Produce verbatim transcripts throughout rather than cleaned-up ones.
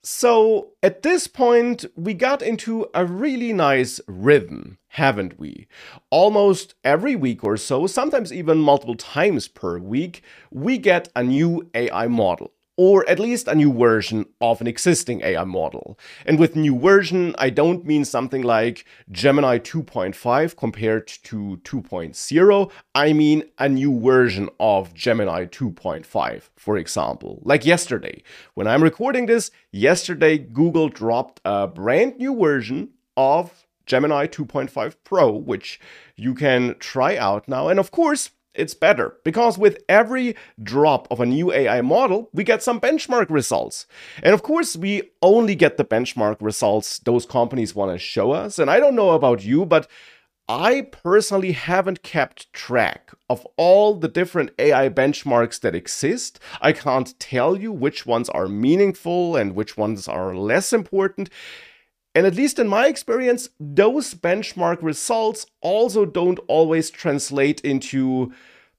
So at this point, we got into a really nice rhythm, haven't we? Almost every week or so, sometimes even multiple times per week, we get a new A I model. Or at least a new version of an existing A I model. And with new version, I don't mean something like Gemini two point five compared to two point oh. I mean a new version of Gemini two point five, for example. Like yesterday. When I'm recording this, yesterday Google dropped a brand new version of Gemini two point five Pro, which you can try out now. And of course, it's better, because with every drop of a new A I model, we get some benchmark results. And of course, we only get the benchmark results those companies want to show us. And I don't know about you, but I personally haven't kept track of all the different A I benchmarks that exist. I can't tell you which ones are meaningful and which ones are less important. And at least in my experience, those benchmark results also don't always translate into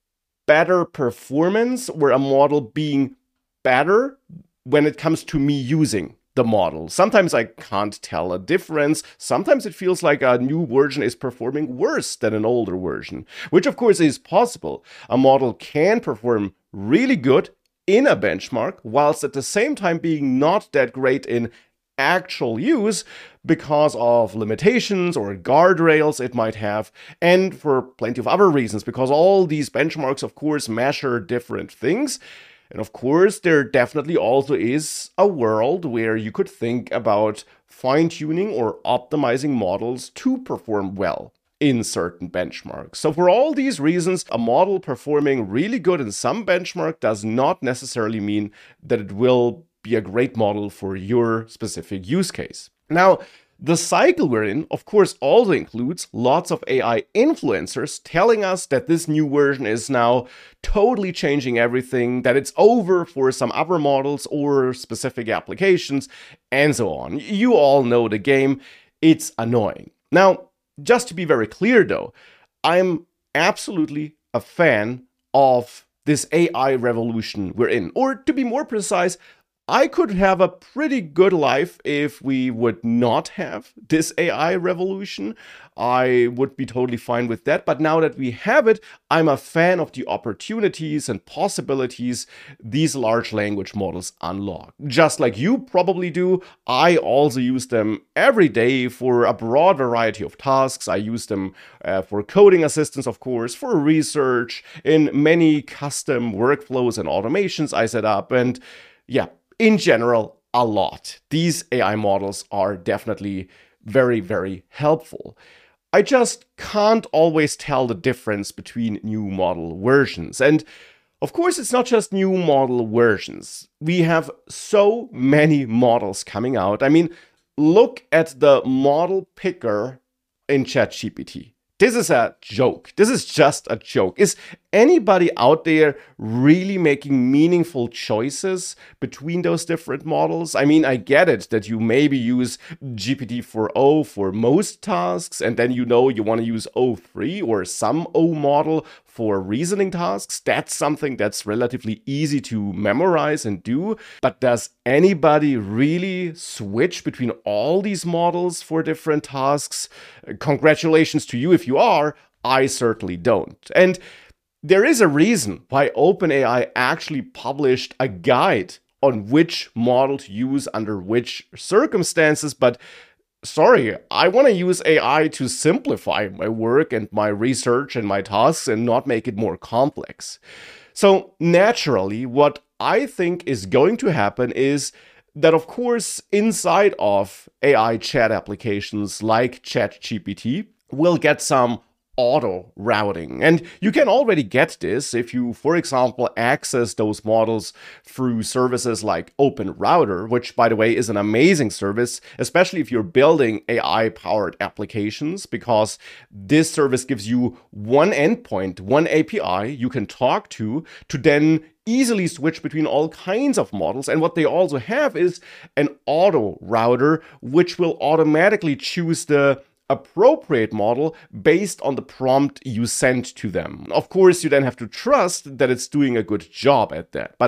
better performance or a model being better when it comes to me using the model. Sometimes I can't tell a difference. Sometimes it feels like a new version is performing worse than an older version, which of course is possible. A model can perform really good in a benchmark, whilst at the same time being not that great in actual use because of limitations or guardrails it might have, and for plenty of other reasons, because all these benchmarks, of course, measure different things. And of course, there definitely also is a world where you could think about fine-tuning or optimizing models to perform well in certain benchmarks. So for all these reasons, a model performing really good in some benchmark does not necessarily mean that it will be a great model for your specific use case. Now, the cycle we're in, of course, also includes lots of A I influencers telling us that this new version is now totally changing everything, that it's over for some other models or specific applications, and so on. You all know the game. It's annoying. Now, just to be very clear though, I'm absolutely a fan of this A I revolution we're in. Or to be more precise, I could have a pretty good life if we would not have this A I revolution. I would be totally fine with that. But now that we have it, I'm a fan of the opportunities and possibilities these large language models unlock. Just like you probably do, I also use them every day for a broad variety of tasks. I use them uh, for coding assistance, of course, for research, in many custom workflows and automations I set up. And yeah, in general, a lot. These A I models are definitely very, very helpful. I just can't always tell the difference between new model versions. And of course, it's not just new model versions. We have so many models coming out. I mean, look at the model picker in ChatGPT. This is a joke. This is just a joke. Is anybody out there really making meaningful choices between those different models? I mean, I get it that you maybe use G P T four o for most tasks, and then you know you want to use o three or some O model for reasoning tasks. That's something that's relatively easy to memorize and do. But does anybody really switch between all these models for different tasks? Congratulations to you if you are. I certainly don't. And there is a reason why OpenAI actually published a guide on which model to use under which circumstances, but sorry, I want to use A I to simplify my work and my research and my tasks and not make it more complex. So naturally, what I think is going to happen is that, of course, inside of A I chat applications like ChatGPT, we'll get some auto routing. And you can already get this if you, for example, access those models through services like OpenRouter, which, by the way, is an amazing service, especially if you're building A I-powered applications, because this service gives you one endpoint, one A P I you can talk to, to then easily switch between all kinds of models. And what they also have is an auto router, which will automatically choose the appropriate model based on the prompt you send to them. Of course, you then have to trust that it's doing a good job at that. But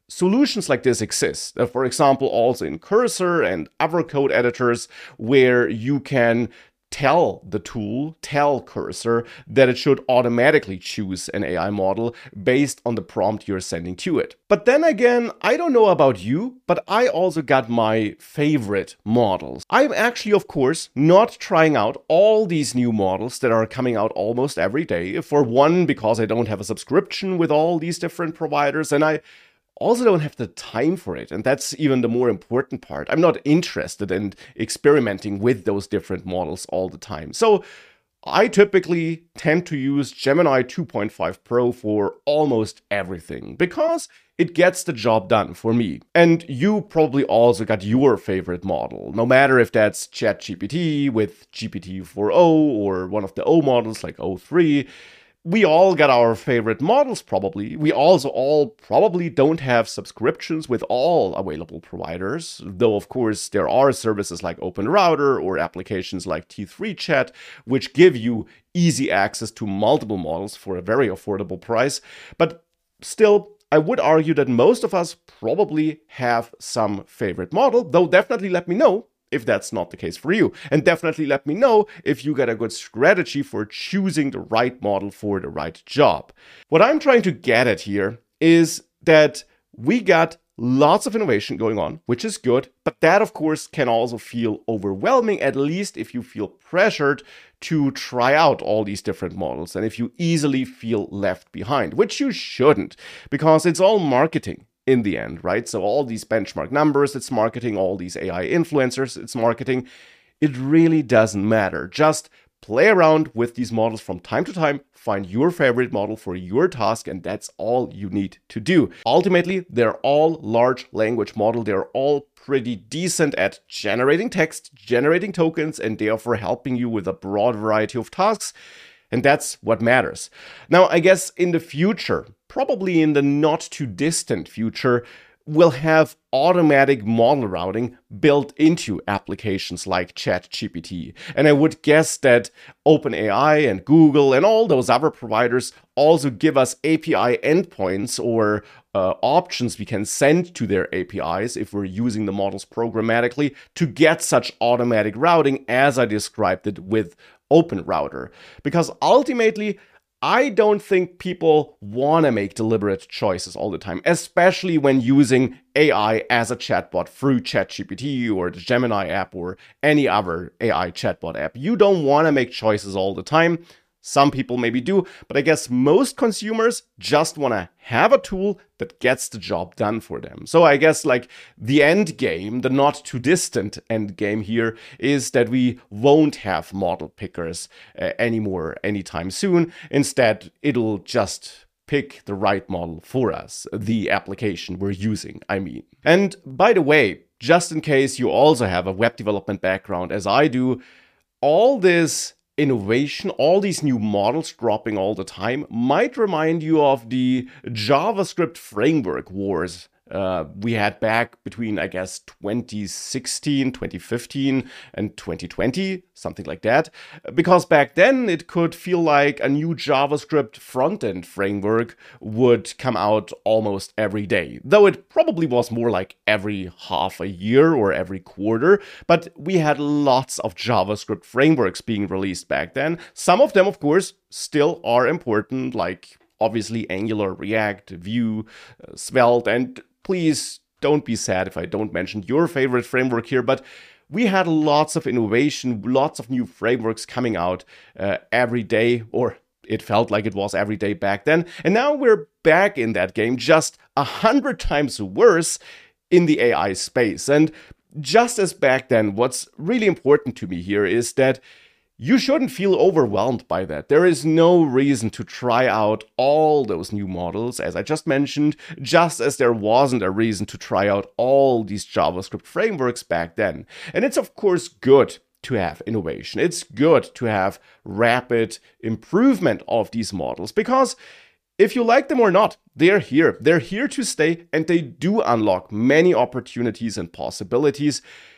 solutions like this exist. Uh, For example, also in Cursor and other code editors where you can tell the tool, tell Cursor, that it should automatically choose an A I model based on the prompt you're sending to it. But then again, I don't know about you, but I also got my favorite models. I'm actually, of course, not trying out all these new models that are coming out almost every day. For one, because I don't have a subscription with all these different providers, and I also don't have the time for it. And that's even the more important part. I'm not interested in experimenting with those different models all the time. So I typically tend to use Gemini two point five Pro for almost everything because it gets the job done for me. And you probably also got your favorite model, no matter if that's ChatGPT with G P T four point oh or one of the O models like O three. We all got our favorite models probably. We also all probably don't have subscriptions with all available providers, though of course there are services like OpenRouter or applications like T three Chat, which give you easy access to multiple models for a very affordable price. But still, I would argue that most of us probably have some favorite model, though definitely let me know if that's not the case for you. And definitely let me know if you got a good strategy for choosing the right model for the right job. What I'm trying to get at here is that we got lots of innovation going on, which is good, but that of course can also feel overwhelming, at least if you feel pressured to try out all these different models and if you easily feel left behind, which you shouldn't, because it's all marketing in the end, right? So all these benchmark numbers, it's marketing, all these A I influencers, it's marketing. It really doesn't matter. Just play around with these models from time to time, find your favorite model for your task, and that's all you need to do. Ultimately, they're all large language model. They're all pretty decent at generating text, generating tokens, and therefore helping you with a broad variety of tasks. And that's what matters. Now, I guess in the future, probably in the not too distant future, we'll have automatic model routing built into applications like ChatGPT. And I would guess that OpenAI and Google and all those other providers also give us A P I endpoints or uh, options we can send to their A P Is if we're using the models programmatically to get such automatic routing as I described it with OpenRouter. Because ultimately, I don't think people want to make deliberate choices all the time, especially when using A I as a chatbot through ChatGPT or the Gemini app or any other A I chatbot app. You don't want to make choices all the time. Some people maybe do, but I guess most consumers just want to have a tool that gets the job done for them. So I guess like the end game, the not too distant end game here is that we won't have model pickers uh, anymore anytime soon. Instead, it'll just pick the right model for us, the application we're using, I mean. And by the way, just in case you also have a web development background as I do, all this innovation, all these new models dropping all the time might remind you of the JavaScript framework wars uh, we had back between, I guess, twenty sixteen, twenty fifteen, and twenty twenty, something like that. Because back then it could feel like a new JavaScript front-end framework would come out almost every day, though it probably was more like every half a year or every quarter. But we had lots of JavaScript frameworks being released back then. Some of them, of course, still are important, like obviously Angular, React, Vue, uh, Svelte, and please don't be sad if I don't mention your favorite framework here, but we had lots of innovation, lots of new frameworks coming out uh, every day, or it felt like it was every day back then. And now we're back in that game, just a hundred times worse in the A I space. And just as back then, what's really important to me here is that you shouldn't feel overwhelmed by that. There is no reason to try out all those new models, as I just mentioned, just as there wasn't a reason to try out all these JavaScript frameworks back then. And it's of course good to have innovation. It's good to have rapid improvement of these models, because if you like them or not, they're here. They're here to stay, and they do unlock many opportunities and possibilities.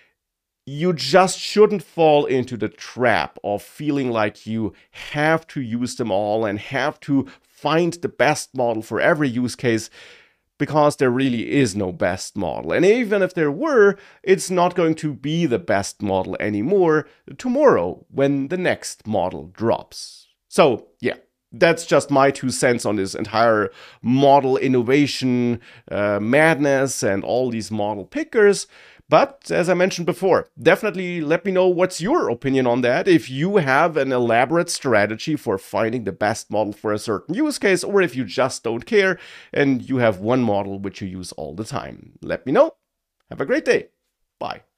You just shouldn't fall into the trap of feeling like you have to use them all and have to find the best model for every use case, because there really is no best model. And even if there were, it's not going to be the best model anymore tomorrow when the next model drops. So, yeah. That's just my two cents on this entire model innovation uh, madness and all these model pickers. But as I mentioned before, definitely let me know what's your opinion on that. If you have an elaborate strategy for finding the best model for a certain use case, or if you just don't care and you have one model which you use all the time. Let me know. Have a great day. Bye.